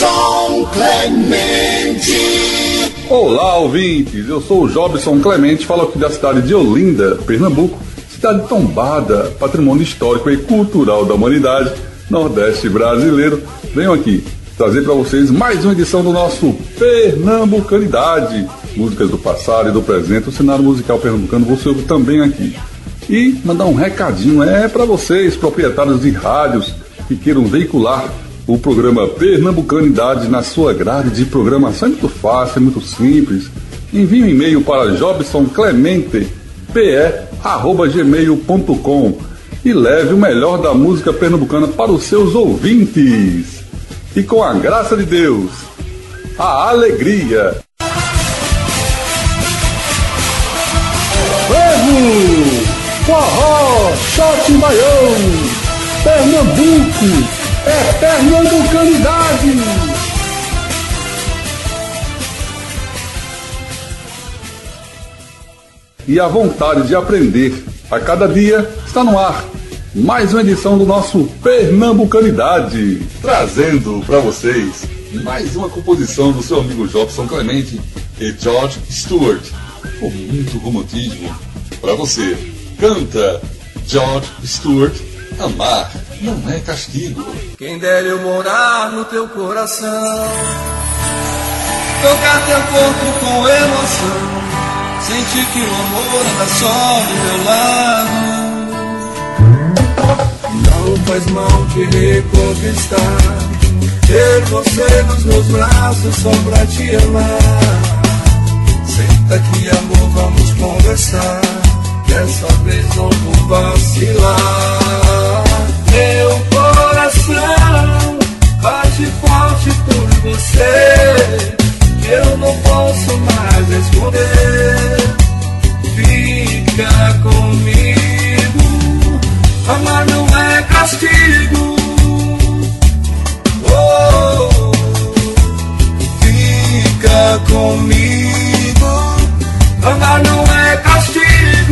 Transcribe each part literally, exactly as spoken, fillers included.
Jobson Clemente. Olá, ouvintes, eu sou o Jobson Clemente, falo aqui da cidade de Olinda, Pernambuco, cidade tombada, patrimônio histórico e cultural da humanidade, Nordeste brasileiro. Venho aqui trazer para vocês mais uma edição do nosso Pernambucanidade, músicas do passado e do presente, o cenário musical pernambucano você ouve também aqui. E mandar um recadinho, é para vocês, proprietários de rádios que queiram veicular o programa Pernambucanidade na sua grade de programação. É muito fácil, é muito simples. Envie um e-mail para jobsonclemente p e arroba gmail ponto com e leve o melhor da música pernambucana para os seus ouvintes. E com a graça de Deus, a alegria. Vamos! Forró, shot baião, Pernambuco, é Pernambucanidade! E a vontade de aprender a cada dia está no ar. Mais uma edição do nosso Pernambucanidade, trazendo para vocês mais uma composição do seu amigo Jobson Clemente e George Stewart, com muito romantismo para você. Canta George Stewart, Amar Não É Castigo. Quem dera eu morar no teu coração, tocar teu corpo com emoção, sentir que o amor anda só do meu lado. Não faz mal te reconquistar, ter você nos meus braços só pra te amar. Senta aqui, amor, vamos conversar, dessa vez não vou vacilar. Meu coração bate forte por você, que eu não posso mais esconder. Fica comigo, amar não é castigo. Oh, fica comigo, amar não é castigo.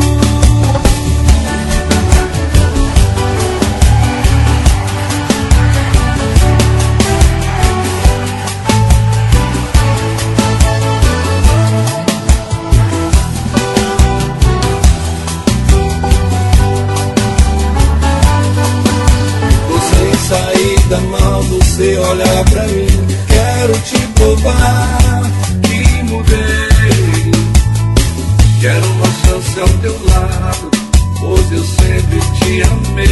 Da mão você olhar pra mim, quero te provar que mudei. Quero uma chance ao teu lado, pois eu sempre te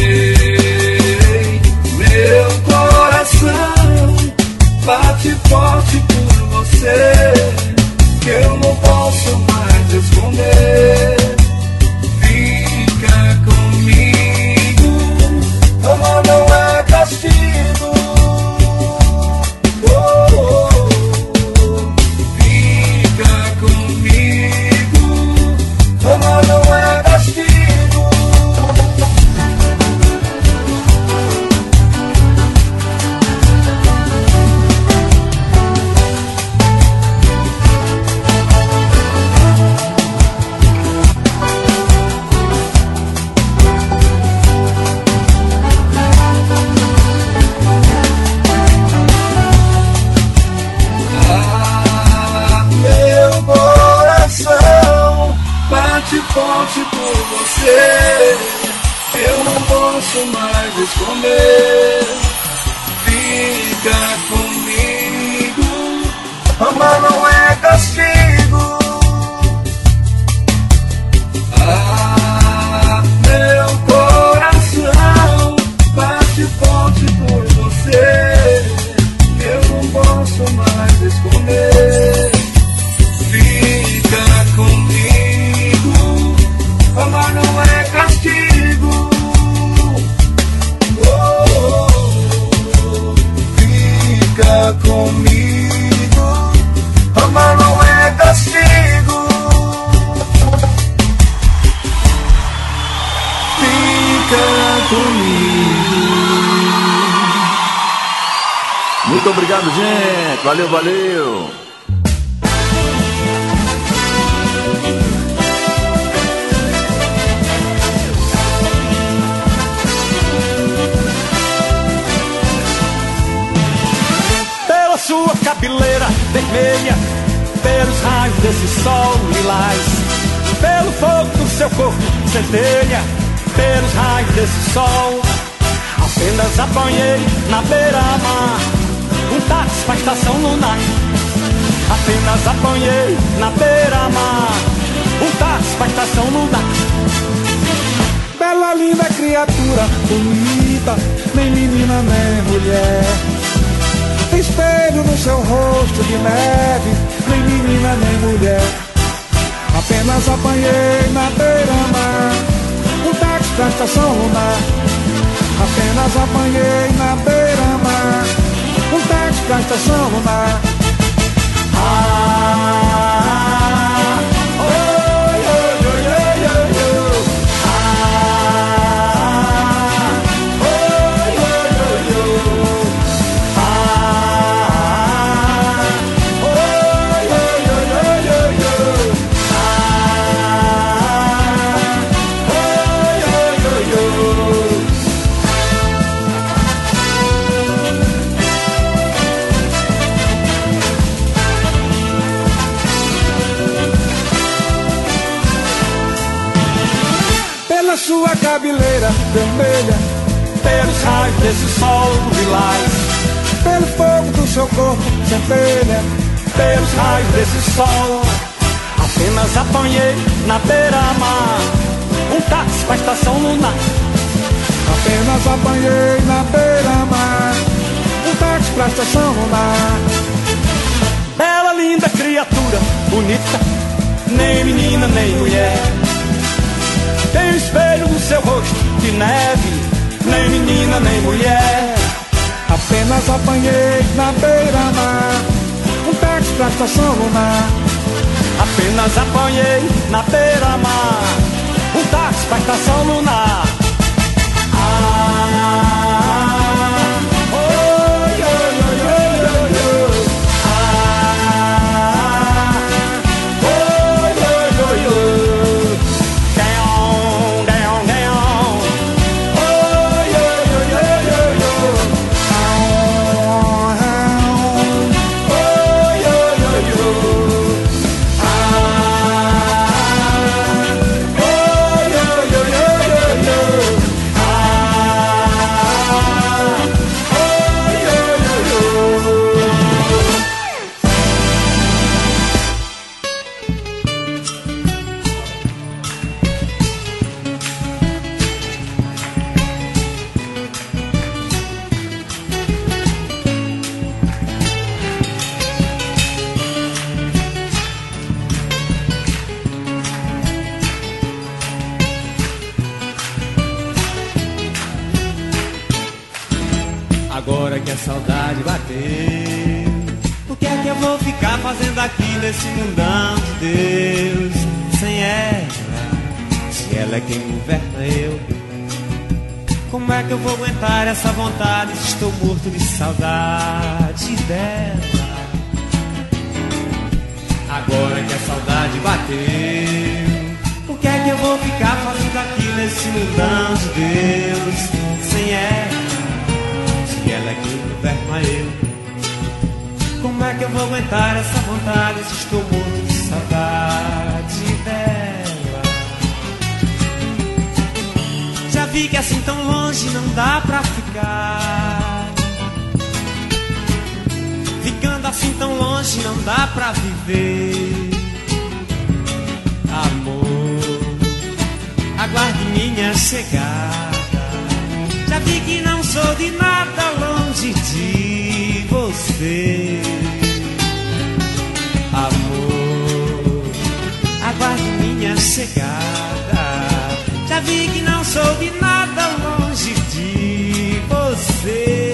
amei. Meu coração bate forte por você, que eu não posso mais esconder. Fica comigo, amor não é castigo. Forte por você, eu não posso mais esconder. Fica comigo, amar não é castigo. Ah, meu coração bate forte por você, eu não posso mais esconder. Fica comigo, amar não é castigo. Oh, oh, oh. Fica comigo, amar não é castigo. Fica comigo. Muito obrigado, gente. Valeu, valeu. pelos raios desse sol lilás, pelo fogo do seu corpo centelha, pelos raios desse sol. Apenas apanhei na beira-mar um táxi pra estação lunar. Apenas apanhei na beira-mar um táxi pra estação lunar. Bela, linda criatura, bonita, nem menina nem mulher. Espelho no seu rosto de neve, nem menina nem mulher. Apenas apanhei na beira-mar um táxi pra estação lunar. Apenas apanhei na beira-mar um táxi pra estação lunar. Ah, oi, oi, oi, oi, oi, oi. Ah, oi, oi, oi, oi. Ah, oi, oi, oi, oi, oi, oi. Ah, oi, oi, oi, oi. Pela sua cabeleira vermelha, Pelos raios desse sol lilás, pelo fogo do seu corpo centelha, pelos raios desse sol. Apenas apanhei na beira-mar um táxi pra estação lunar. apenas apanhei na beira-mar um táxi pra estação lunar. Bela, linda criatura, bonita, nem menina nem mulher. Tem um espelho no seu rosto de neve, nem menina nem mulher. Apenas apanhei na beira-mar um táxi pra estação lunar. Apenas apanhei na beira-mar um táxi pra estação lunar. Ah, oi, oi, oi, oi, oi, oi. Ah, oi, oi, oi, oi. Down, down, down. Oi, oi, oi, oi, oi, oi. Oi, oi, oi, oi. Agora que a saudade bateu, o que é que eu vou ficar fazendo aqui nesse mundão de Deus? Sem ela, se ela é quem governa eu, como é que eu vou aguentar essa vontade se estou morto de saudade dela? Agora que a saudade bateu, o que é que eu vou ficar fazendo aqui nesse mundão de Deus? Sem ela, ela é quem governa eu, como é que eu vou aguentar essa vontade se estou morto de saudade dela? Já vi que assim tão longe não dá pra ficar, ficando assim tão longe não dá pra viver. Amor, aguarde minha chegada. Já vi que não sou de nada longe de você. Amor, aguarde minha chegada. Já vi que não sou de nada longe de você.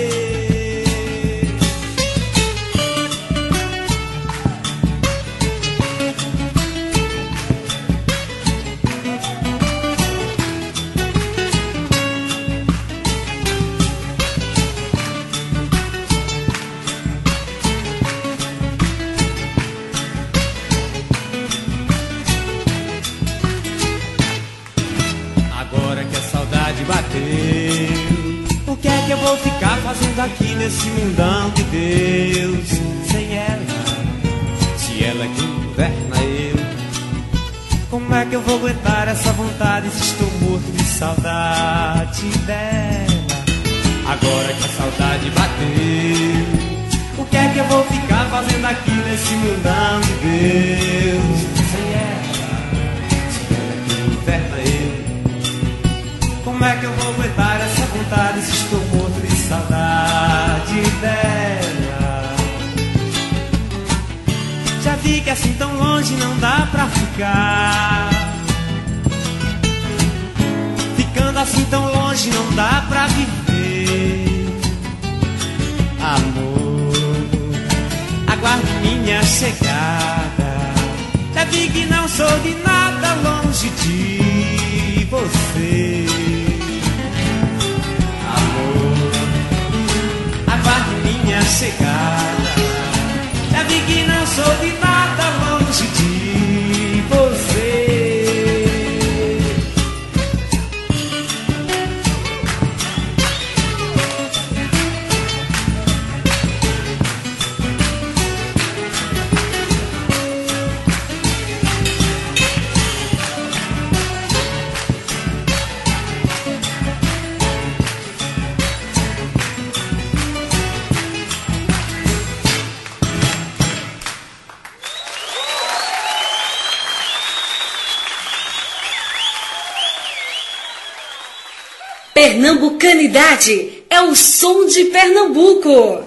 Bateu, o que é que eu vou ficar fazendo aqui nesse mundão de Deus? Sem ela, se ela que governa eu. Como é que eu vou aguentar essa vontade se estou morto de saudade dela? Agora que a saudade bateu, o que é que eu vou ficar fazendo aqui nesse mundão de Deus? Sem ela, sem ela que governa eu. Como é que eu vou aguentar essa vontade se estou morto de saudade dela? Já vi que assim tão longe não dá pra ficar. Ficando assim tão longe não dá pra viver. Amor, aguarde minha chegada. Já vi que não sou de nada longe de você. Amor, aguarde minha chegada. Já vi que não sou de nada longe de você. Pernambucanidade é o som de Pernambuco.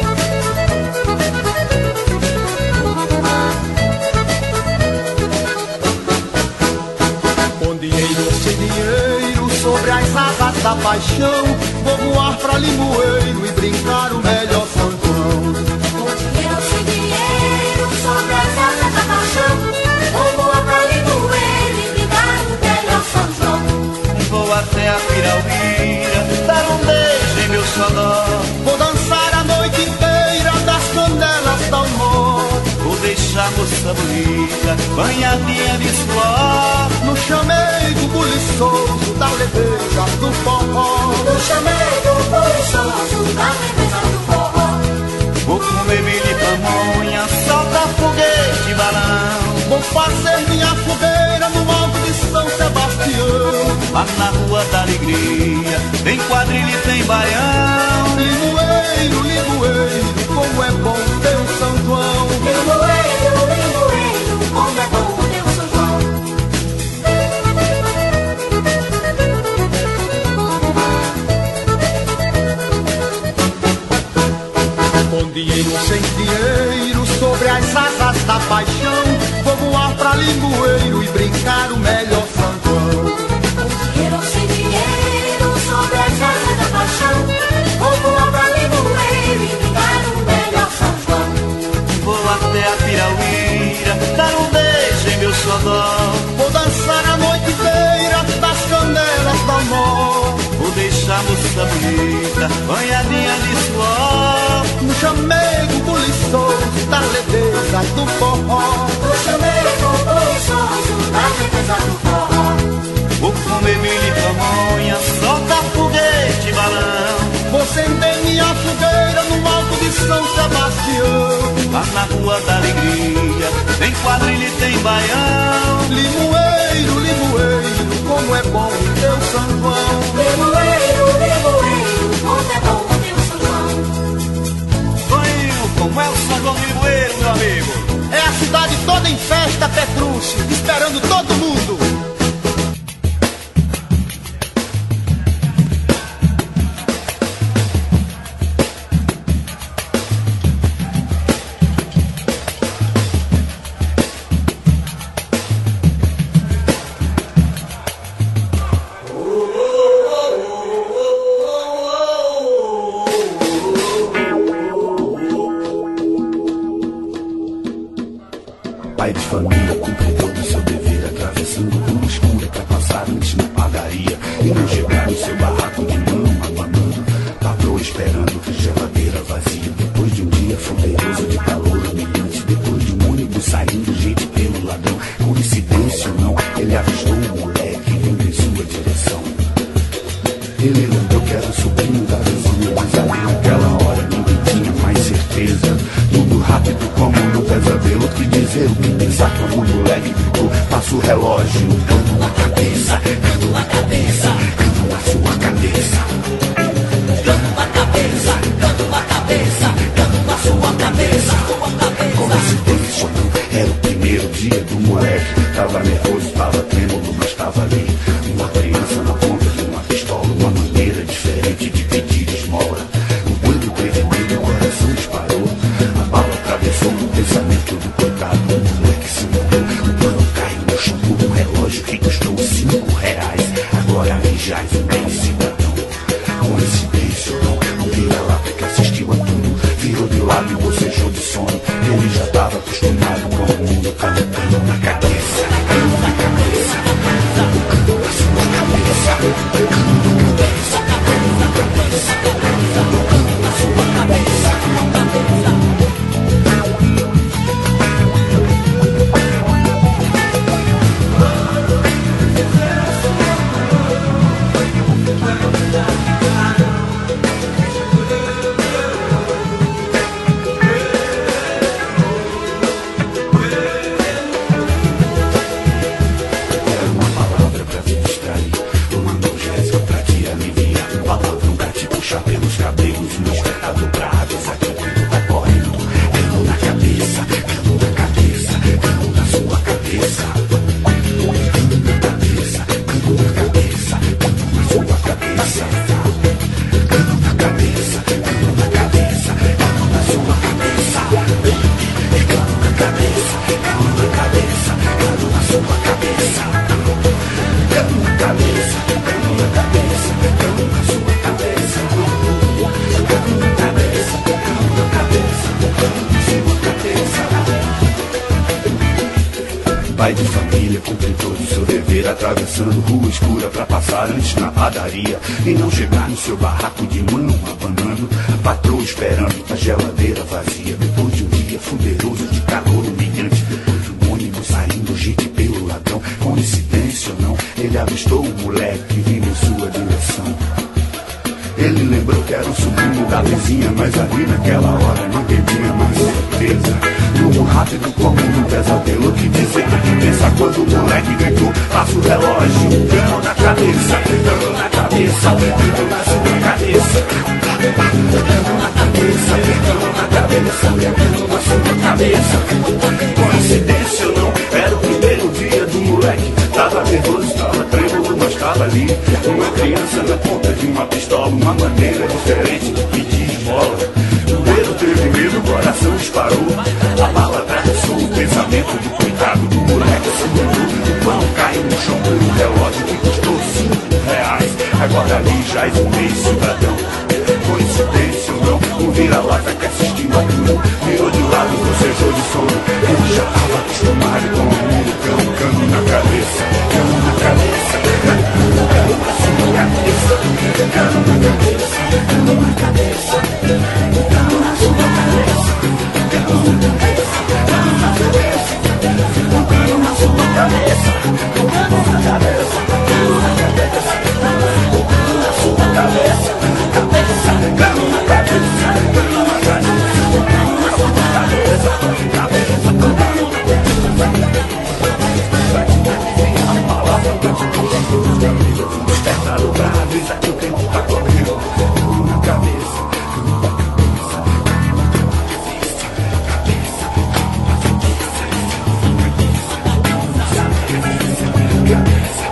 Ondieiro sem dinheiro sobre as asas da paixão, vou voar pra Limoeiro e brincar o melhor São João. Ondieiro sem dinheiro sobre as asas da paixão, vou voar pra Limoeiro e brincar o melhor São João. Vou até a Pirauíra, dar um beijo em meu xodó. Vou dançar a noite inteira das canelas da amor. Vou deixar a moça bonita, banhadinha de suor, no chamego buliçoso da leveza do forró. No chamego buliçoso da leveza do forró. Vou comer milho e pamonha, soltar foguete e balão. Vou fazer minha fogueira no alto de São Sebastião. Lá na Rua da Alegria tem quadrilha e tem baião. Limoeiro, limoeiro, como é bom ter um São João. Limoeiro, limoeiro, como é bom ter um São João. Ondieiro sem dinheiro sobre as asas da paixão, vou voar pra Limoeiro e brincar o melhor São João. Ondieiro sem dinheiro sobre as asas da paixão, vou voar pra Limoeiro e brincar o melhor São João. Vou até a Pirauíra, dar um beijo em meu xodó. Vou dançar a noite inteira das canelas do amor. Vou deixar a moça bonita, banhadinha de suor, no chamego buliçoso da leveza do forró. No chamego buliçoso da leveza do forró. Vou comer milho e pamonha, soltar foguete e balão. Vou acender minha fogueira no alto de São Sebastião. Lá na Rua da Alegria tem quadrilha e tem baião. Limoeiro, limoeiro, como é bom ter o São João. Limoeiro, limoeiro, como é bom ter o São João. Toninho, como é o São João de Limoeiro, meu amigo? É a cidade toda em festa, Petrucci, esperando todo mundo. Pai de família, cumpre todo o seu dever, atravessando rua escura pra passar antes na padaria e não chegar no seu barraco de mão abanando. Patroa esperando, geladeira vazia, depois de um dia poderoso de calor humilhante, depois de um ônibus saindo gente pelo ladrão. Coincidência ou não, ele avistou o moleque vindo em sua direção. Ele lembrou que era o sobrinho da vizinha, mas ali naquela hora ninguém tinha mais certeza. Tudo rápido como no pesadelo que dizia ser o que pensar quando o moleque gritou, passa o relógio. Cano na cabeça, cano na cabeça, cano na sua cabeça. Cano na cabeça, cano na cabeça, cano na sua cabeça. Coincidência, era o primeiro dia do moleque. Tava nervoso, tava trêmulo, mas tava ali. Uma criança na ponta de uma pistola, uma maneira diferente de pedir esmola. O olho teve medo, o coração disparou. A bala atravessou o pensamento do coitado. O moleque se mudou, o pano caiu no chão por um relógio que custou cinco reais. Agora ali jaz um bem cidadão. Coincidência ou não, o vira-lata que assistiu a tudo virou de lado e bocejou de sono. Ele já tava acostumado com o mundo cantando na cabeça, cano na cabeça, cano na sua cabeça, cano na cabeça, cano na cabeça, cano na sua cabeça. Pelos cabelos, nos dobrados, aqui o tempo tá correndo. Cano na cabeça, cano na cabeça, cano na sua cabeça. Cano na cabeça, cano na cabeça, cano na sua cabeça. Cano na cabeça, cano na cabeça, cano na sua cabeça. Cano na cabeça, cano na cabeça, cano na sua cabeça. Cano na cabeça, cano na cabeça, cano na sua cabeça. Pai de família cumpre todo o seu dever, atravessando rua escura pra passar antes na padaria e não chegar no seu barraco de mão abanando. A patroa esperando a geladeira vazia. Depois de um dia fuderoso de calor humilhante, um ônibus saindo, gente pelo ladrão. Coincidência ou não, ele avistou o moleque vindo em sua direção. Ele lembrou que era o sobrinho da vizinha, mas ali naquela hora ninguém tinha mais certeza. Tudo rápido como um pesadelo, que dizer que pensa quando o moleque gritou, passa o relógio. Cano na cabeça, cano na cabeça, cano na sua cabeça. Cano na cabeça, cano na cabeça, cano na sua cabeça. Coincidência ou não, era o primeiro dia do moleque. Tava nervoso, tava trêmulo, mas tava ali. Uma criança na ponta de uma pistola, uma maneira diferente de pedir esmola. O dedo teve medo, o coração disparou. A bala atravessou o pensamento do coitado do moleque. Se mudou, o pão caiu no chão por um relógio que custou cinco reais. Agora ali já é um meio cidadão. Coincidência ou não, o vira-lata que assistiu a tudo virou de lado e bocejou de sono. Ele já estava acostumado com o mundo cano, cano na cabeça, cano na cabeça, cano na sua cabeça, cano na cabeça, cano na cabeça, cano na sua cabeça, cano na cabeça, cano na cabeça, cano na sua cabeça, cano na cabeça, cano na cabeça, cano na sua cabeça, cabeça, cano na cabeça, cano na cabeça, cano na sua cabeça, cabeça, cano na a palavra do Deus, despertar o bravo, isso aqui o tempo tá correndo. Cano na cabeça, cano na cabeça, cano na cabeça, cabeça, cano na cabeça, cano na cabeça, cabeça.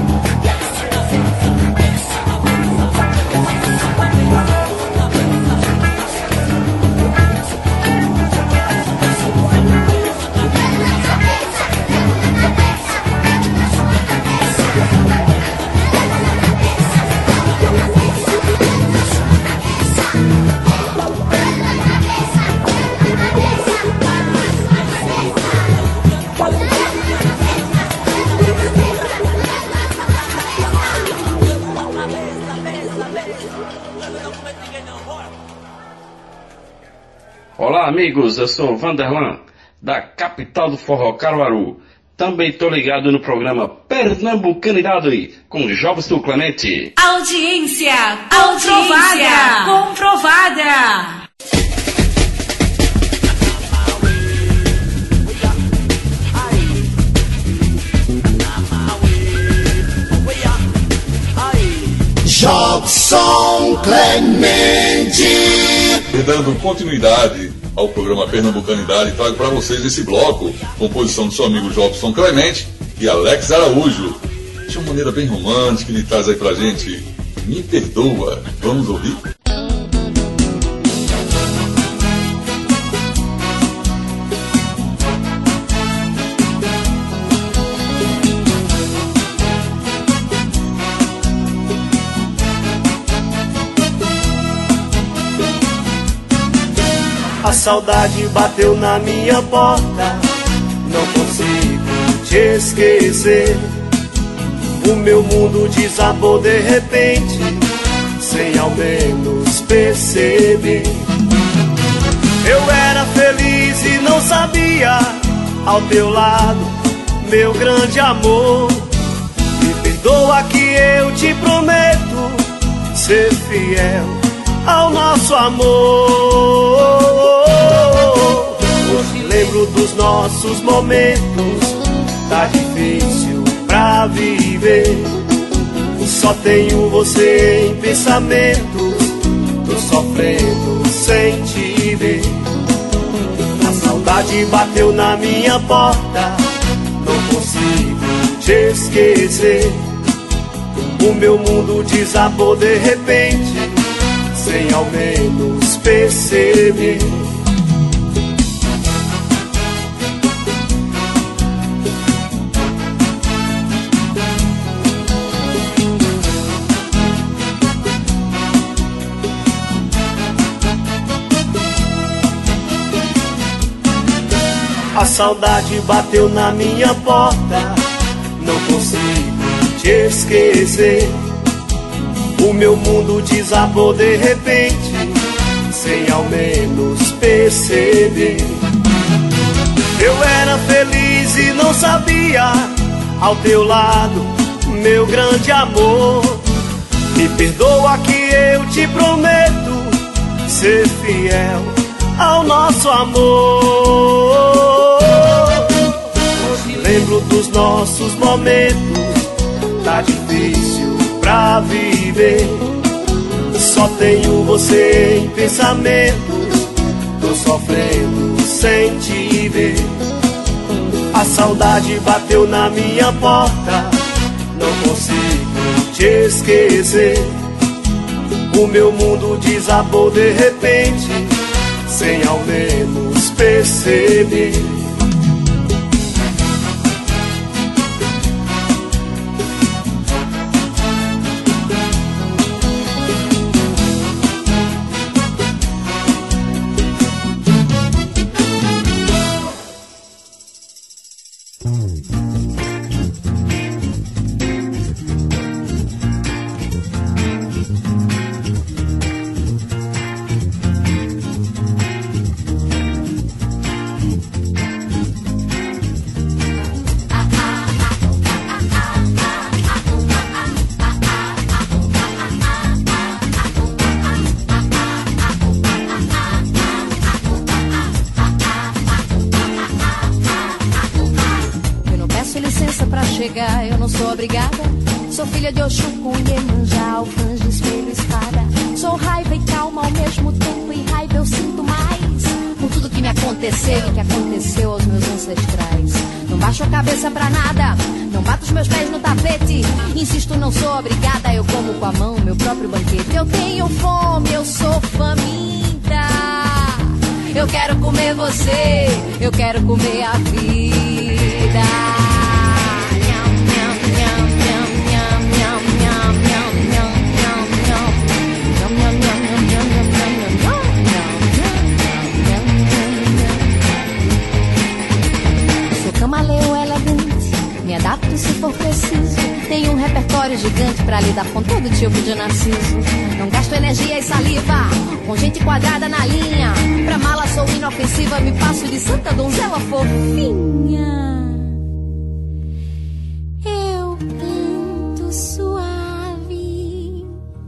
Olá amigos, eu sou o Vanderlan, da capital do forró, Caruaru. Também tô ligado no programa Pernambucanidade, com Jobson Clemente. Audiência comprovada, comprovada. Jobson Clemente. E dando continuidade ao programa Pernambucanidade, trago para vocês esse bloco, composição do seu amigo Jobson Clemente e Alex Araújo. De uma maneira bem romântica, ele traz aí pra gente Me Perdoa. Vamos ouvir? A saudade bateu na minha porta, não consigo te esquecer. O meu mundo desabou de repente, sem ao menos perceber. Eu era feliz e não sabia, ao teu lado, meu grande amor. Me perdoa que eu te prometo ser fiel ao nosso amor. Hoje lembro dos nossos momentos, tá difícil pra viver. Só tenho você em pensamentos, tô sofrendo sem te ver. A saudade bateu na minha porta, não consigo te esquecer. O meu mundo desabou de repente, sem ao menos perceber. A saudade bateu na minha porta, não consigo te esquecer. O meu mundo desabou de repente, sem ao menos perceber. Eu era feliz e não sabia, ao teu lado, meu grande amor. Me perdoa que eu te prometo ser fiel ao nosso amor. Hoje lembro dos nossos momentos, tá difícil pra viver. Só tenho você em pensamentos, tô sofrendo sem te ver. A saudade bateu na minha porta, não consigo te esquecer. O meu mundo desabou de repente, sem ao menos perceber. Eu não sou obrigada. Sou filha de Oxum com Iemanjá, alfãs de espelho, espada. Sou raiva e calma ao mesmo tempo, e raiva eu sinto mais por tudo que me aconteceu e que aconteceu aos meus ancestrais. Não baixo a cabeça pra nada, não bato os meus pés no tapete. Insisto, não sou obrigada, eu como com a mão meu próprio banquete. Eu tenho fome, eu sou faminta. Eu quero comer você, eu quero comer a vida. Camaleão elegante, me adapto se for preciso. Tenho um repertório gigante pra lidar com todo tipo de narciso. Não gasto energia e saliva com gente quadrada na linha. Pra mala sou inofensiva, me passo de santa donzela fofinha. Eu canto suave,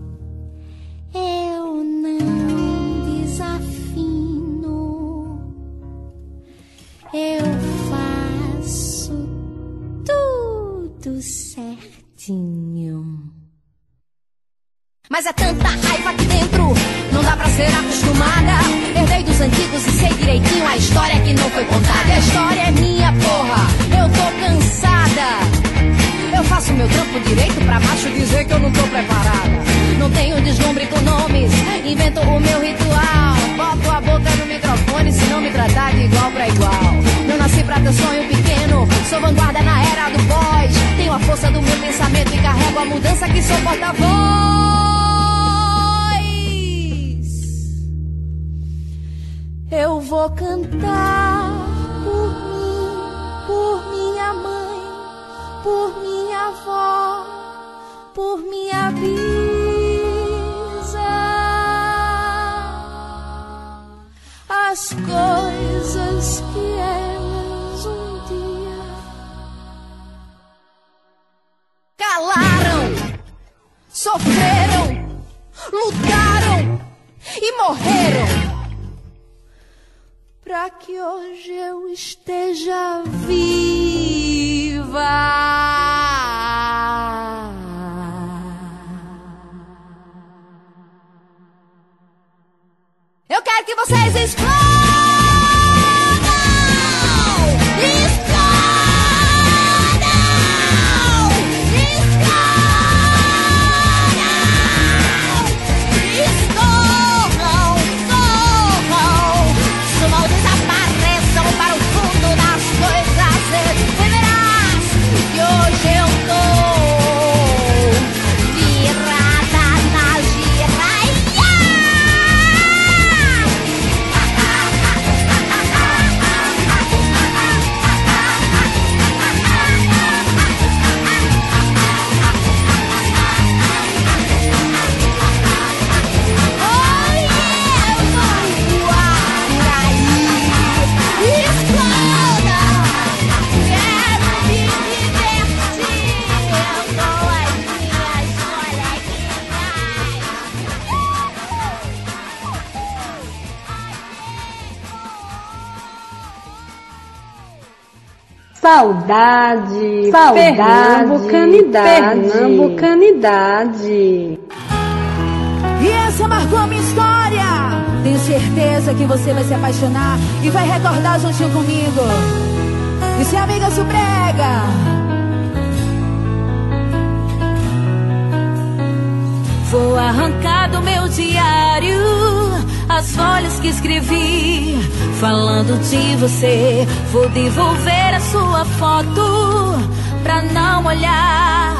eu não desafino, eu tudo certinho. Mas é tanta raiva aqui dentro, não dá pra ser acostumada. Herdei dos antigos e sei direitinho a história que não foi contada. E a história é minha, porra, eu tô cansada. Eu faço meu trampo direito pra macho dizer que eu não tô preparada. Não tenho deslumbre com nomes, invento o meu ritual. Boto a boca no microfone se não me tratar de igual pra igual. Não nasci pra ter sonho pequeno, sou vanguarda na era do pós. Tenho a força do meu pensamento e carrego a mudança que sou porta-voz. Eu vou cantar por mim, por minha mãe, por minha avó, por minha bisa. As coisas que elas um dia calaram, sofreram, lutaram e morreram pra que hoje eu esteja viva. Eu quero que vocês explodam! Explodam! Explodam! Escorram, corram, sumam, desapareçam para o fundo das coisas efêmeras. E hoje eu tô virada na giraia. Saudade, saudade, pernambucanidade, pernambucanidade. E essa marcou a minha história. Tenho certeza que você vai se apaixonar e vai recordar juntinho comigo. E se a amiga se prega. Vou arrancar do meu diário as folhas que escrevi falando de você. Vou devolver a sua foto pra não olhar.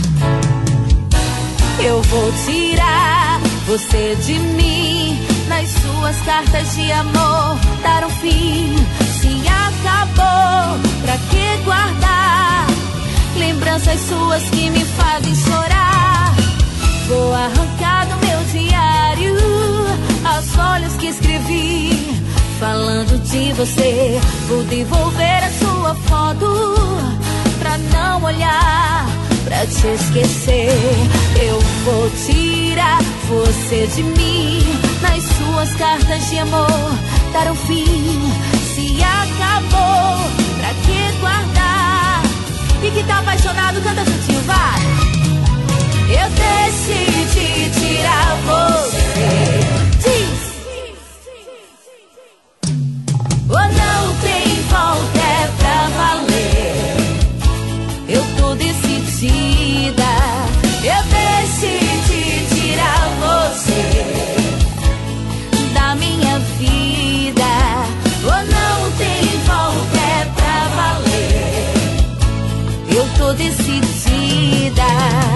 Eu vou tirar você de mim. Nas suas cartas de amor dar um fim. Se acabou, pra que guardar lembranças suas que me fazem chorar? Vou arrancar do meu diário as folhas que escrevi falando de você. Vou devolver a sua foto pra não olhar, pra te esquecer. Eu vou tirar você de mim. Nas suas cartas de amor dar um fim. Se acabou, pra que guardar? E que tá apaixonado, canta juntinho, vai! Eu decidi tirar você. Diz. Ou não tem volta, é pra valer. Eu tô decidida. Eu decidi tirar você da minha vida. Ou não tem volta, é pra valer. Eu tô decidida.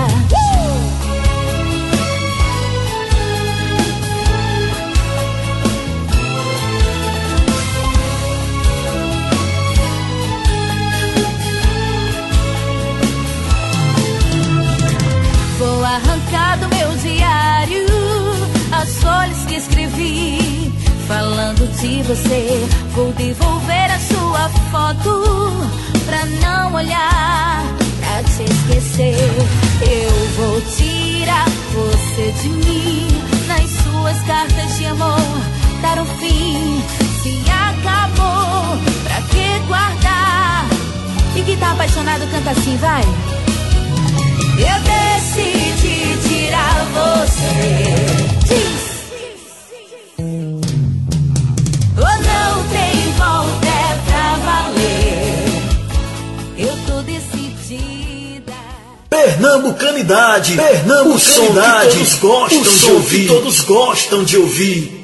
Vou arrancar do meu diário as folhas que escrevi falando de você. Vou devolver a sua foto pra não olhar, pra te esquecer. Eu vou tirar você de mim. Nas suas cartas de amor dar um fim. Se acabou, pra que guardar? E que tá apaixonado canta assim, vai! Eu decidi tirar você. Pernambucanidade, Pernambucanidade, todos gostam de ouvir, todos gostam de ouvir.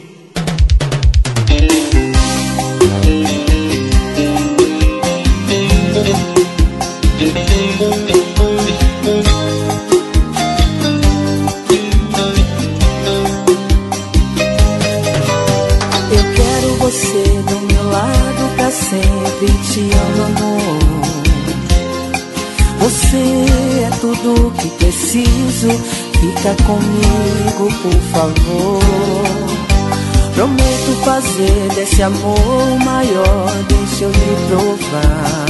Eu quero você do meu lado pra sempre, te amo, amor. Você é tudo que preciso, fica comigo, por favor. Prometo fazer desse amor o maior, deixa eu lhe provar.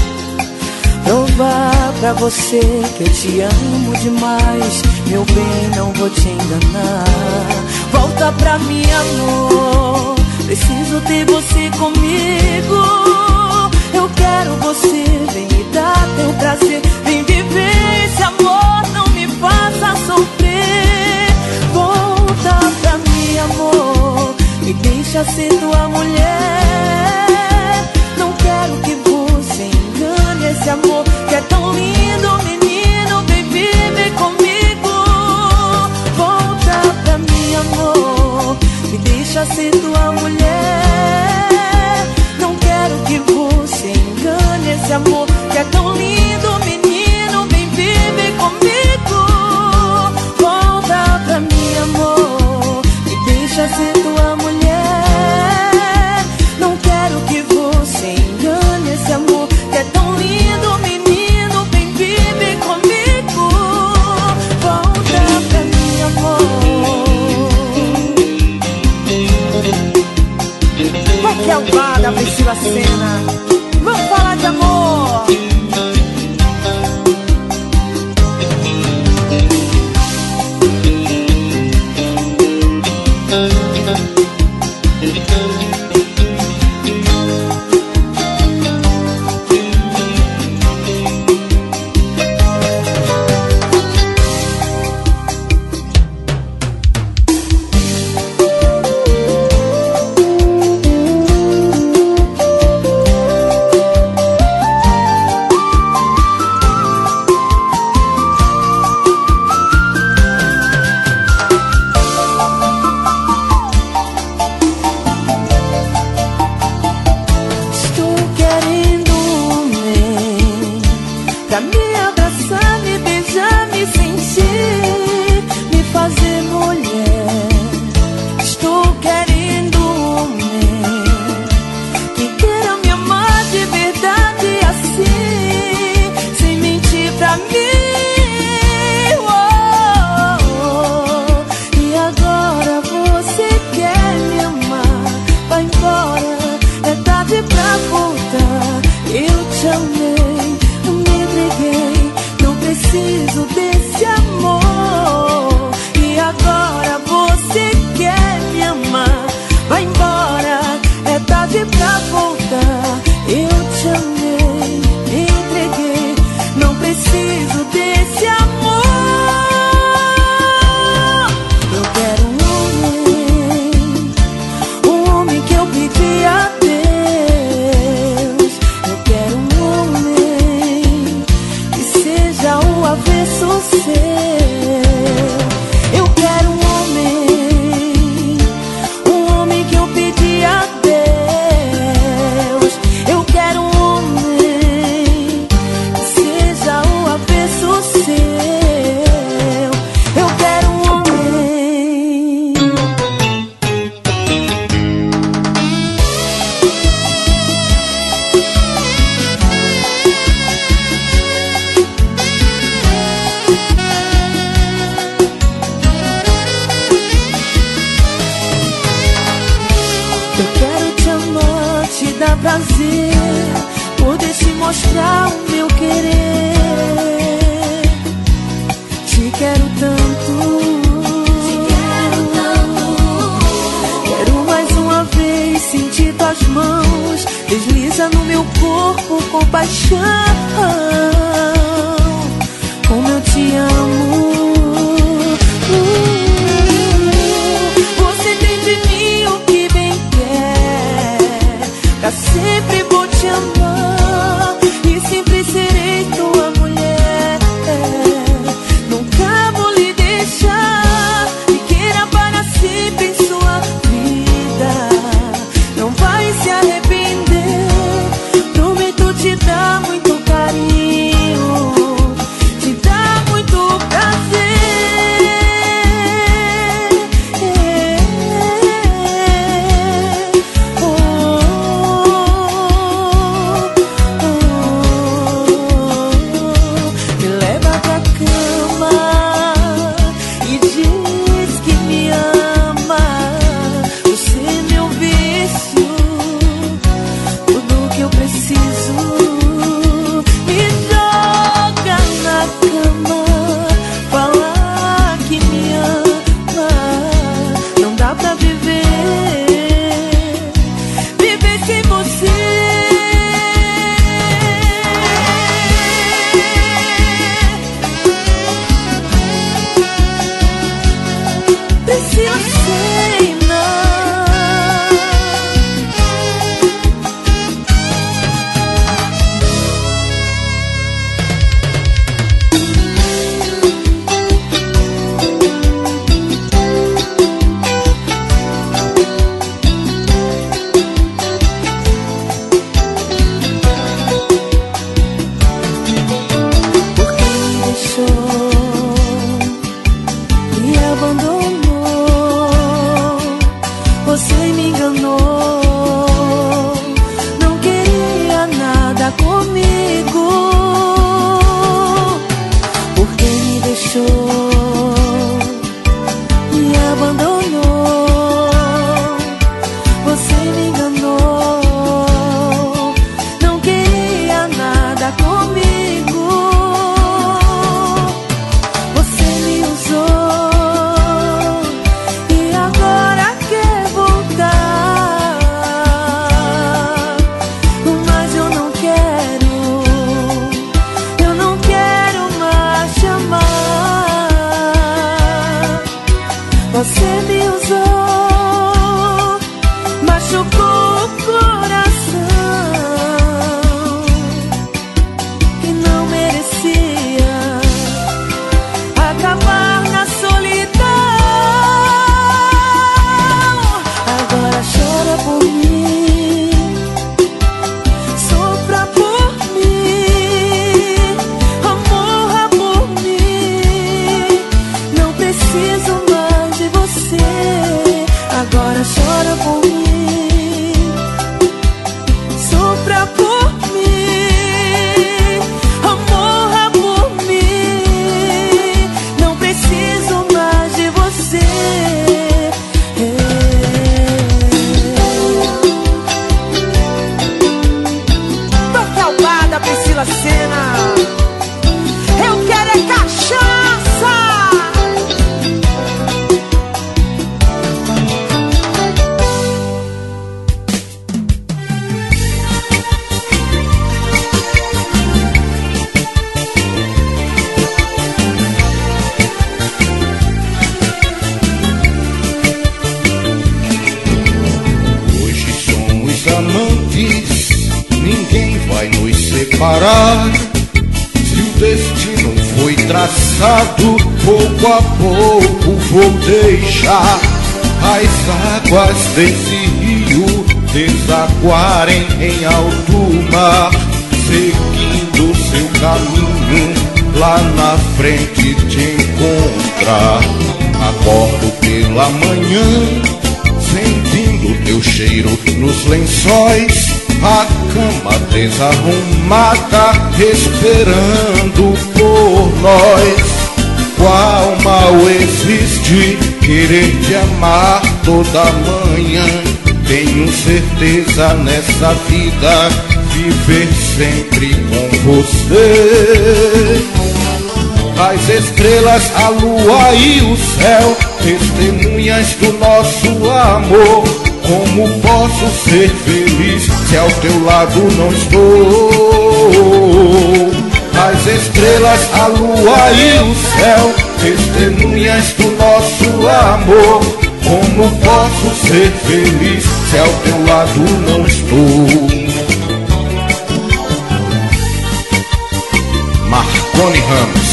Provar pra você que eu te amo demais, meu bem, não vou te enganar. Volta pra mim, amor, preciso ter você comigo. Eu quero você, vem me dar teu prazer, vem viver esse amor, não me faça sofrer. Volta pra mim, amor, me deixa ser tua mulher. Não quero que você engane esse amor que é tão lindo, menino, vem viver comigo. Volta pra mim, amor, me deixa ser tua mulher. Não quero que você engane esse amor que é tão lindo, menino, vem viver comigo. Volta pra mim, amor, me deixa ser tua mulher. Não quero que você engane esse amor que é tão lindo, menino, vem viver comigo. Volta pra mim, amor. Raquel Vaga, Priscila Senna, vamos falar de amor. Como eu te amo. uh. comigo, porque me deixou, me abandonou. Você me enganou, não queria nada comigo. Você me usou e agora quer voltar, mas eu não quero, eu não quero mais te amar. Você me usou, machucou o coração que não merecia acabar na solidão. Agora chora por mim, sofra por mim, morra por mim. Não preciso mais de você. Agora chora por mim, sofra por mim, morra por mim. Não preciso mais de você. Tô calmada, Priscila Senna. Eu quero é cachaça. Hoje somos amantes, ninguém vai nos separar. Se o destino foi traçado, pouco a pouco vou deixar as águas desse rio desaguarem em alto mar, seguindo seu caminho, lá na frente te encontrar. Acordo pela manhã, sentindo teu cheiro nos lençóis, a cama desarrumada, esperando por nós. Qual mal existe querer te amar toda manhã? Tenho certeza nessa vida viver sempre com você. As estrelas, a lua e o céu, testemunhas do nosso amor. Como posso ser feliz se ao teu lado não estou? As estrelas, a lua e o céu, testemunhas do nosso amor. Como posso ser feliz se ao teu lado não estou? Marconi Ramos.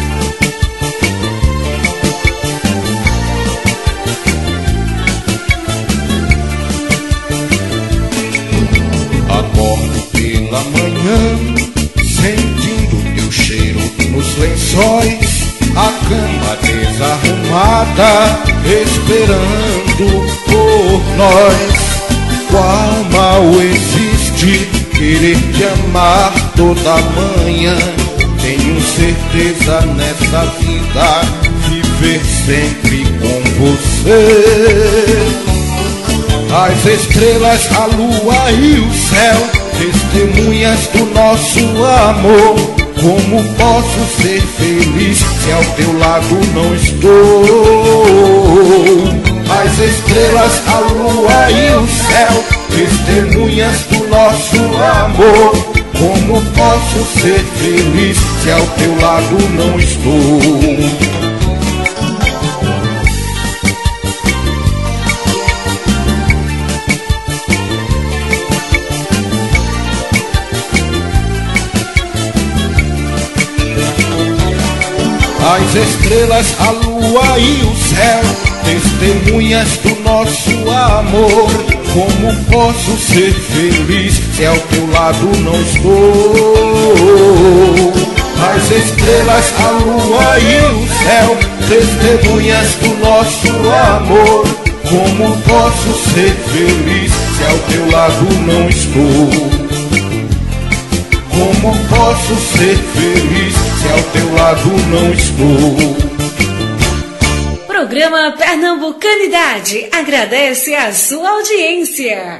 Acordo pela manhã, sentindo teu cheiro nos lençóis, a cama desarrumada, esperando por nós. Qual mal existe querer te amar toda manhã? Tenho certeza nessa vida viver sempre com você. As estrelas, a lua e o céu, testemunhas do nosso amor. Como posso ser feliz se ao teu lado não estou? As estrelas, a lua e o céu, testemunhas do nosso amor. Como posso ser feliz se ao teu lado não estou? As estrelas, a lua e o céu, testemunhas do nosso amor. Como posso ser feliz se ao teu lado não estou? As estrelas, a lua e o céu, testemunhas do nosso amor. Como posso ser feliz se ao teu lado não estou? Como posso ser feliz se ao teu lado não estou? Programa Pernambucanidade agradece a sua audiência.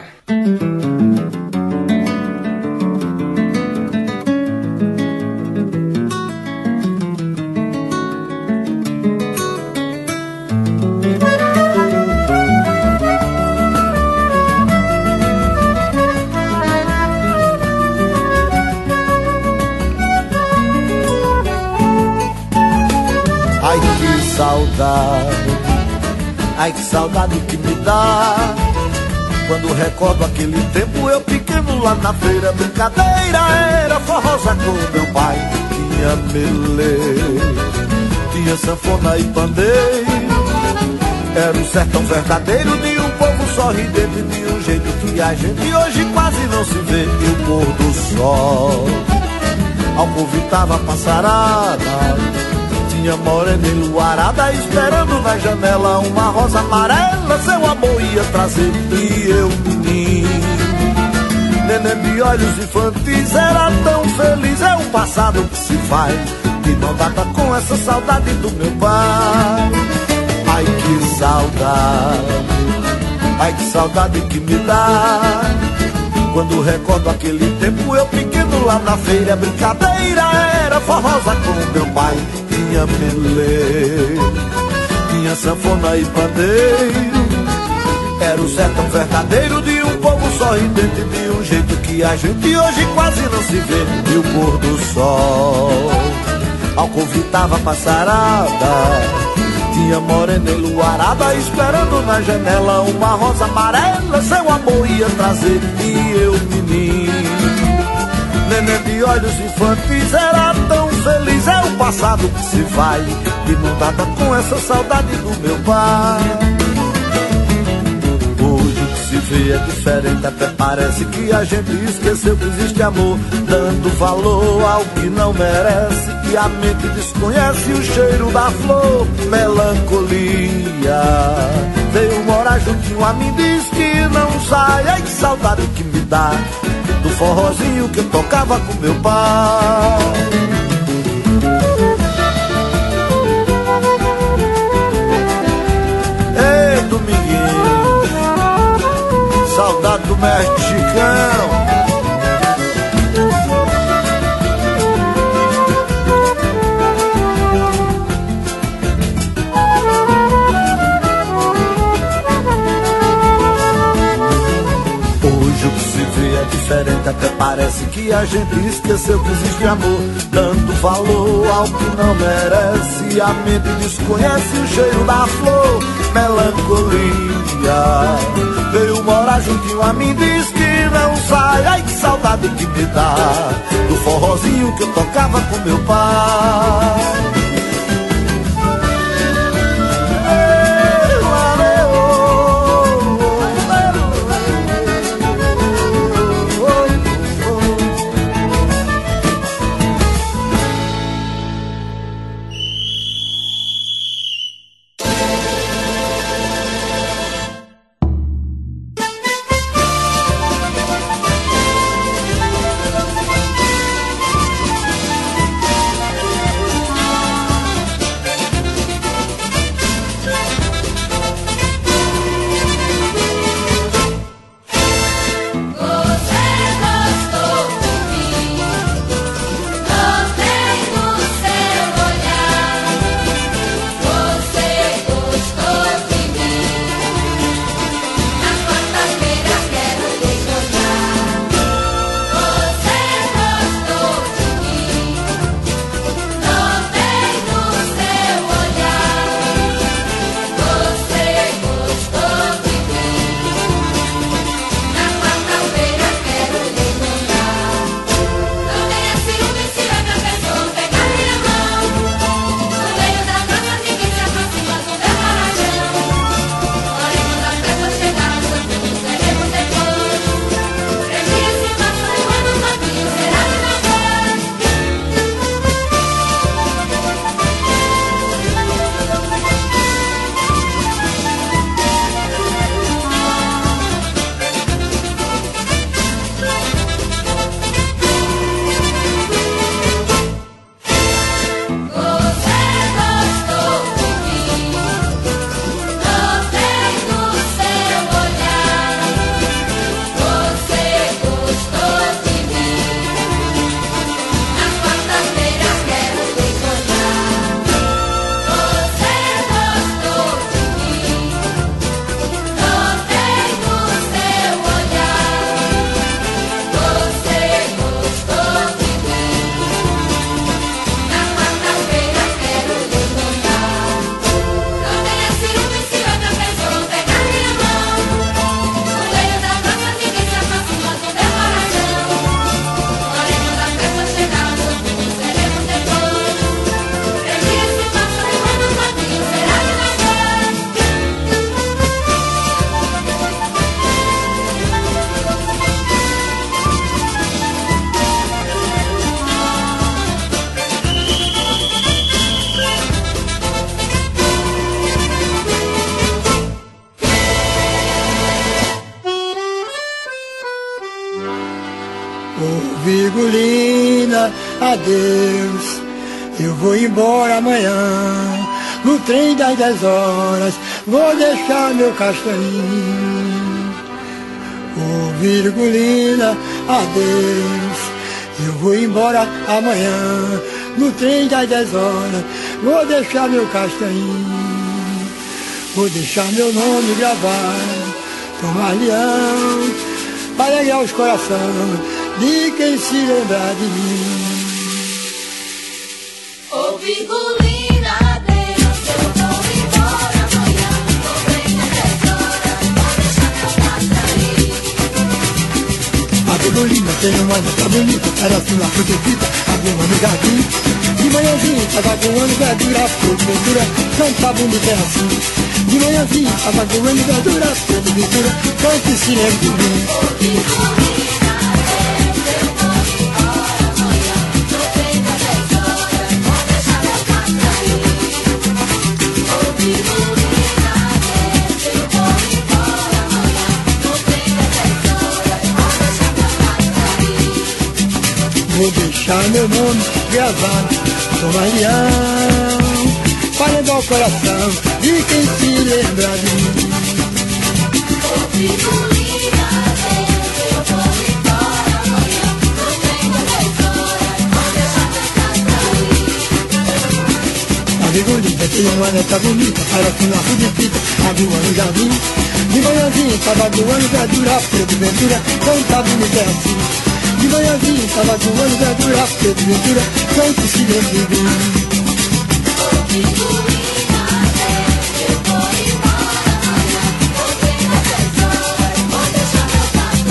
Ai que saudade, ai que saudade que me dá. Quando recordo aquele tempo eu pequeno lá na feira, brincadeira era forrosa com meu pai. Tinha melê, tinha sanfona e pandeiro. Era um sertão verdadeiro de um povo sorridente, de um jeito que a gente hoje quase não se vê. E o pôr do sol ao convidava a passarada. Tinha morena enluarada esperando na janela uma rosa amarela, seu amor ia trazer. E eu, menino, neném de olhos infantis, era tão feliz. É o passado que se faz, que não data com essa saudade do meu pai. Ai que saudade, ai que saudade que me dá. Quando recordo aquele tempo eu pequeno lá na feira, brincadeira era forrosa com meu pai. Tinha melê, tinha sanfona e pandeiro. Era o sertão verdadeiro de um povo sorridente, de um jeito que a gente hoje quase não se vê. E o pôr do sol ao convidava a passarada. Tinha morena enluarada esperando na janela uma rosa amarela, seu amor ia trazer. E eu, menino, neném de olhos infantis, era tão feliz. É o passado que se vai, que não data com essa saudade do meu pai. Hoje o que se vê é diferente, até parece que a gente esqueceu que existe amor, dando valor ao que não merece. E a mente desconhece o cheiro da flor. Melancolia veio morar juntinho a mim, diz que não sai. Ai que saudade que me dá do forrozinho que eu tocava com meu pai. Ei, Dominguinho, saudade do mexicano. Diferente, até parece que a gente esqueceu que existe amor, dando valor ao que não merece. A mente desconhece o cheiro da flor. Melancolia veio morar juntinho a mim, diz que não sai. Ai que saudade que me dá do forrozinho que eu tocava com meu pai. adeus. Eu vou embora amanhã, no trem das dez horas, vou deixar meu castanho. Ô Virgulina, adeus. Eu vou embora amanhã, no trem das dez horas, vou deixar meu castanho. Vou deixar meu nome gravado, tomar leão, para alegrar os corações de quem se lembrar de mim. Ô Virgulina, adeus, eu vou embora amanhã, no trem das dez horas, vou deixar meu castanho. A Virgulina tem uma nota bonita, parece uma protegida, abriu no jardim. De manhãzinha, tava voando verdura, porventura, canta bonita é assim. De manhãzinha, tava voando verdura, porventura, canta e se lembra de mim. Ô Virgulina, adeus, eu vou embora amanhã, no trem das dez horas, vou deixar meu castanho. Ô Virgulina, adeus, eu vou embora amanhã, no trem das dez horas, vou deixar meu castanho. Vou deixar meu nome gravado, tomar leão, para lembrar o coração de quem se lembra de mim. Ô Virgulina, adeus, eu vou embora amanhã, no trem das dez horas, vou deixar meu castanho. A Virgulina tem uma neta bonita, parece uma rua de fita, abriu no jardim. De manhãzinha, tava voando verdura, preto ventura, canta bonita é assim. De manhãzinha, tava voando verdura, preto ventura, canta e se lembra de mim. Ô Virgulina, adeus, eu vou embora amanhã, no trem das dez horas, vou deixar meu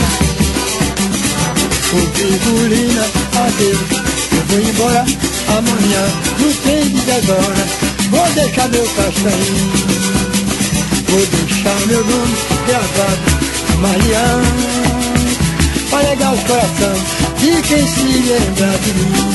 castanho. Ô Virgulina, adeus, eu vou embora amanhã, no trem de dez horas, vou deixar meu castanho. Vou deixar meu nome gravado, Mariana, para alegrar os corações de quem se lembra de mim.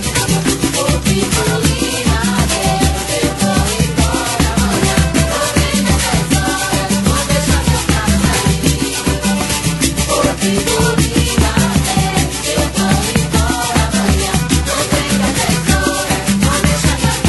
Ô Virgulina, adeus, eu vou embora amanhã, no trem das dez horas, vou deixar meu castanho. Ô Virgulina, adeus, eu vou embora amanhã, no trem das dez horas, vou deixar meu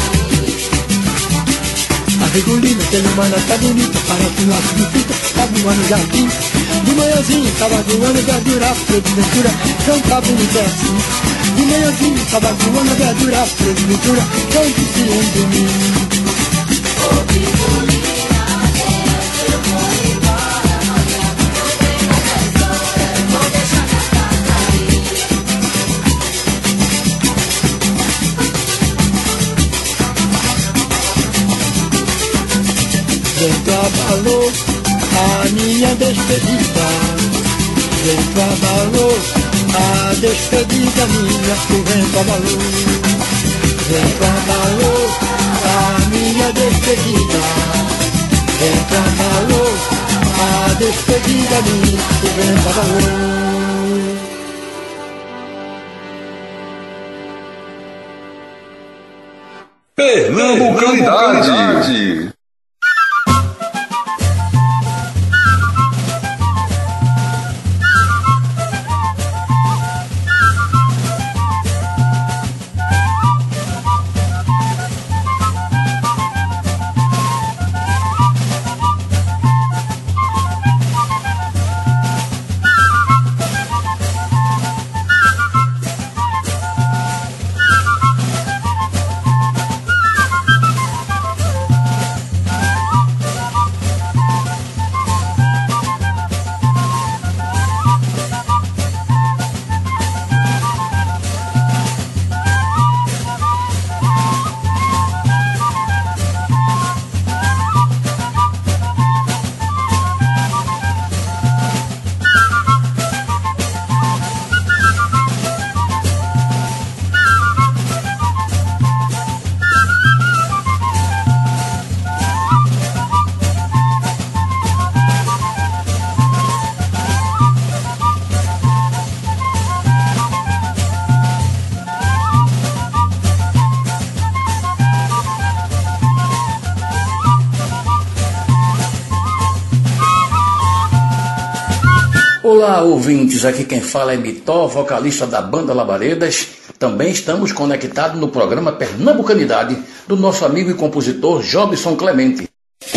castanho. A Virgulina tem uma nota bonita, parece um laço de fita, tá voando no jardim. De manhãzinha, tava voando verdura, preto ventura, canta bonita é assim. De manhãzinha, tava voando verdura, preto ventura, canta e se lembra de mim. Ô Virgulina, adeus, eu vou embora amanhã, no trem das dez horas, vou deixar meu castanho. Vento abalou a minha despedida, vento abalou a despedida minha, o vento abalou, vento abalou a minha despedida, vento abalou a despedida minha, o vento abalou. Pernambucanidade. Olá, ouvintes, aqui quem fala é Mitó, vocalista da banda Labaredas, Também estamos conectados no programa Pernambucanidade do nosso amigo e compositor Jobson Clemente.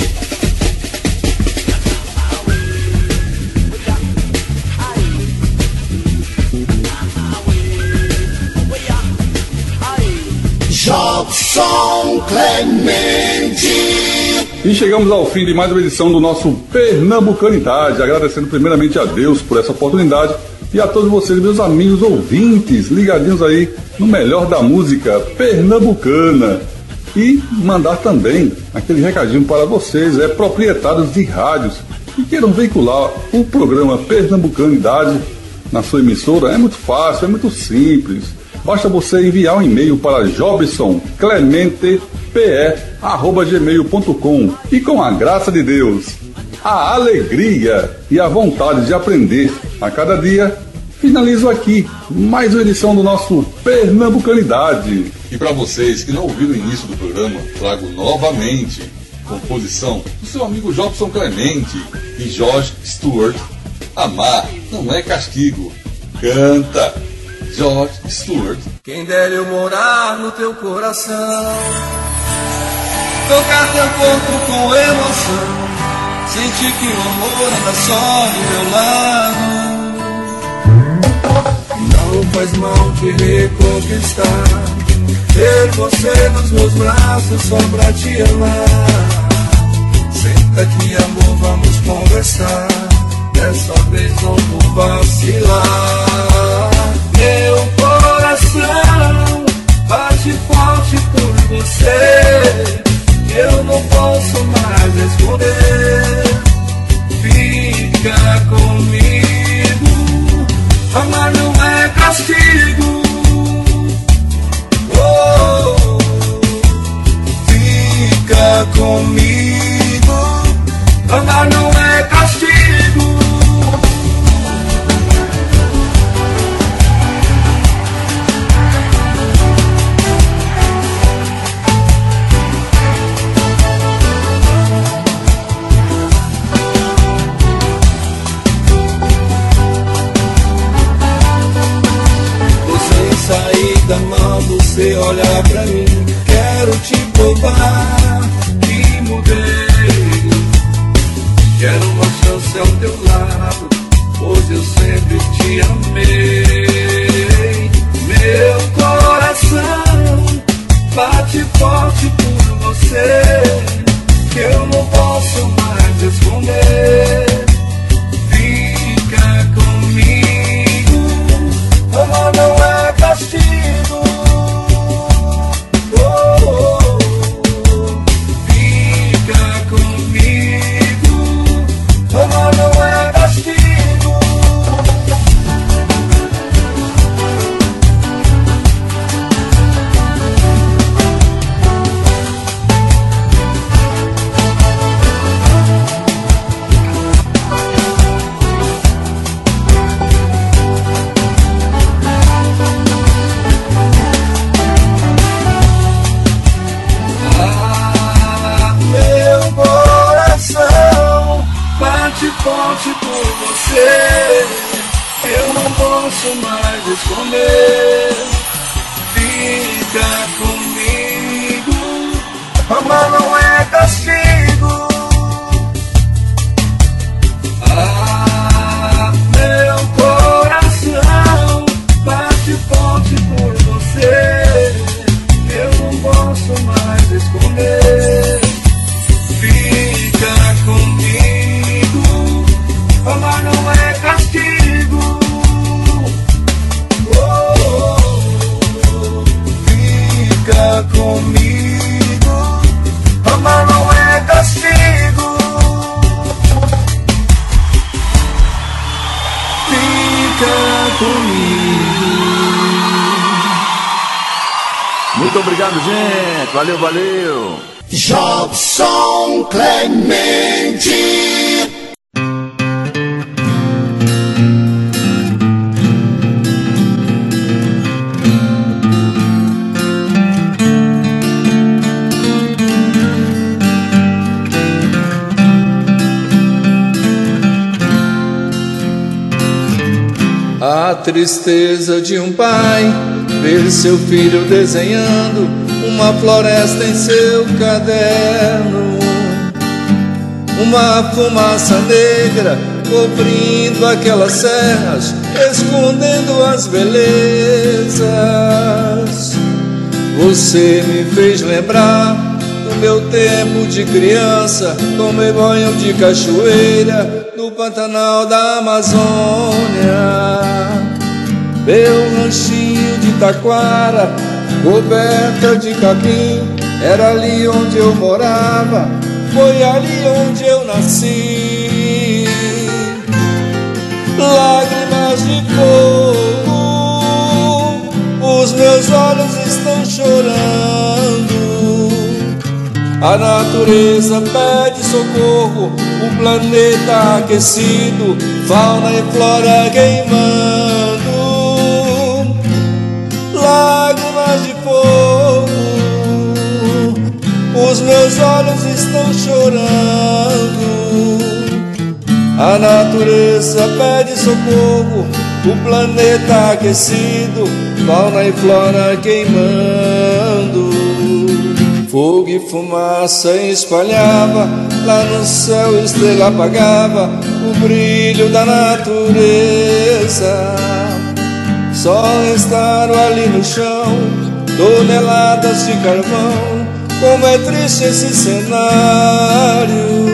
Jobson Clemente. E chegamos ao fim de mais uma edição do nosso Pernambucanidade, agradecendo primeiramente a Deus por essa oportunidade e a todos vocês, meus amigos ouvintes, ligadinhos aí no melhor da música pernambucana. E mandar também aquele recadinho para vocês, é, proprietários de rádios que queiram veicular o programa Pernambucanidade na sua emissora. É muito fácil, é muito simples. Basta você enviar um e-mail para jobson clemente p e arroba gmail ponto com e, com a graça de Deus, a alegria e a vontade de aprender a cada dia, finalizo aqui mais uma edição do nosso Pernambucanidade. E para vocês que não ouviram o início do programa, trago novamente composição do seu amigo Jobson Clemente e George Stewart. Amar não é castigo. Canta George Stewart. Quem dera eu morar no teu coração, tocar teu corpo com emoção, sentir que o amor anda só do meu lado. Não faz mal te reconquistar, ter você nos meus braços só pra te amar. Senta aqui, amor, vamos conversar, dessa vez não vou vacilar. Meu coração bate forte por você, eu não posso mais esconder. Fica comigo, amar não é castigo. Oh, fica comigo, amar não é castigo. Da mão você olhar pra mim, quero te provar que mudei. Quero uma chance ao teu lado, pois eu sempre te amei. Meu coração bate forte por você, que eu não posso mais esconder. Fica comigo, amor não é castigo. Forte por você, eu não posso mais esconder. Fica comigo, amar não é castigo. Ah, meu coração bate forte por você, eu não posso mais esconder. Fica comigo, amar não é castigo. Oh, oh, oh. Fica comigo, amar não é castigo. Fica comigo. Muito obrigado, gente. Valeu, valeu. Jobson Clemente. A tristeza de um pai ver seu filho desenhando uma floresta em seu caderno, uma fumaça negra cobrindo aquelas serras, escondendo as belezas. Você me fez lembrar do meu tempo de criança, tomei banho de cachoeira no Pantanal da Amazônia. Meu ranchinho de taquara, coberta de capim, era ali onde eu morava, foi ali onde eu nasci. Lágrimas de fogo, os meus olhos estão chorando. A natureza pede socorro, o planeta aquecido, fauna e flora queimando. Lágrimas de fogo, os meus olhos estão chorando. A natureza pede socorro, o planeta aquecido, fauna e flora queimando. Fogo e fumaça espalhava, lá no céu estrela apagava o brilho da natureza. Só restaram ali no chão toneladas de carvão. Como é triste esse cenário.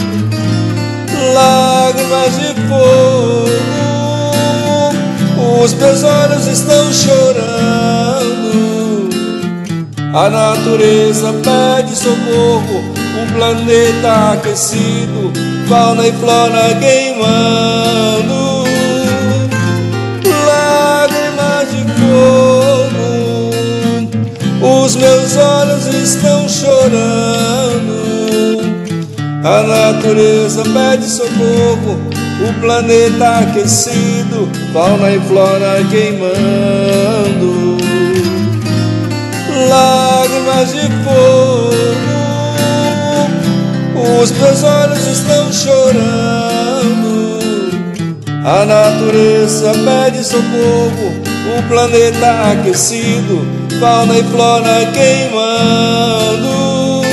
Lágrimas de fogo, os meus olhos estão chorando. A natureza pede socorro, o planeta aquecido, fauna e flora queimando. Lágrimas de fogo, os meus olhos estão chorando. A natureza pede socorro, o planeta aquecido, fauna e flora queimando. Lágrimas de fogo, os meus olhos estão chorando. A natureza pede socorro, o planeta aquecido, fauna e flora queimando.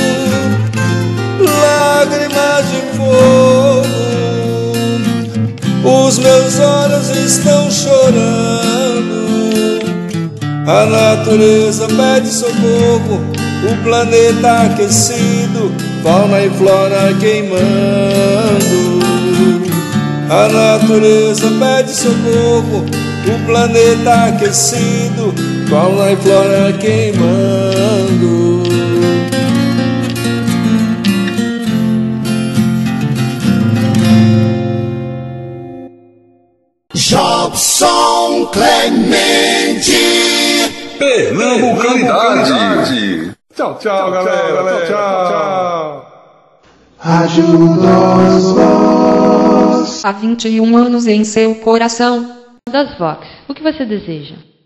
Lágrimas de fogo, os meus olhos estão chorando. A natureza pede socorro, o planeta aquecido, fauna e flora queimando. A natureza pede socorro, o planeta aquecido, fauna e flora queimando. Jobson Clemente, Pernambucanidade. Tchau, tchau, galera. Tchau, tchau. Ajuda os Vox. Há vinte e um anos em seu coração. Das Vox, o que você deseja?